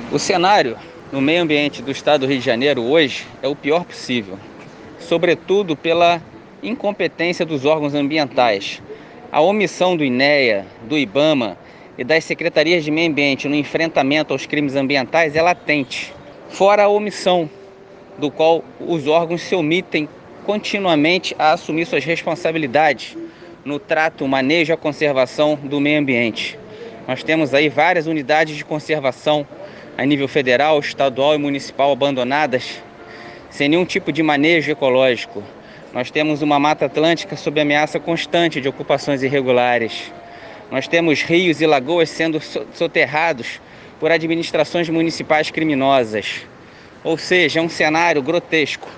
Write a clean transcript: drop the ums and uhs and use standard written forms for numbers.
O cenário no meio ambiente do estado do Rio de Janeiro hoje é o pior possível, sobretudo pela incompetência dos órgãos ambientais. A omissão do INEA, do IBAMA e das secretarias de meio ambiente no enfrentamento aos crimes ambientais é latente, fora a omissão do qual os órgãos se omitem continuamente a assumir suas responsabilidades no trato, manejo e a conservação do meio ambiente. Nós temos aí várias unidades de conservação a nível federal, estadual e municipal abandonadas, sem nenhum tipo de manejo ecológico. Nós temos uma Mata Atlântica sob ameaça constante de ocupações irregulares. Nós temos rios e lagoas sendo soterrados por administrações municipais criminosas. Ou seja, é um cenário grotesco.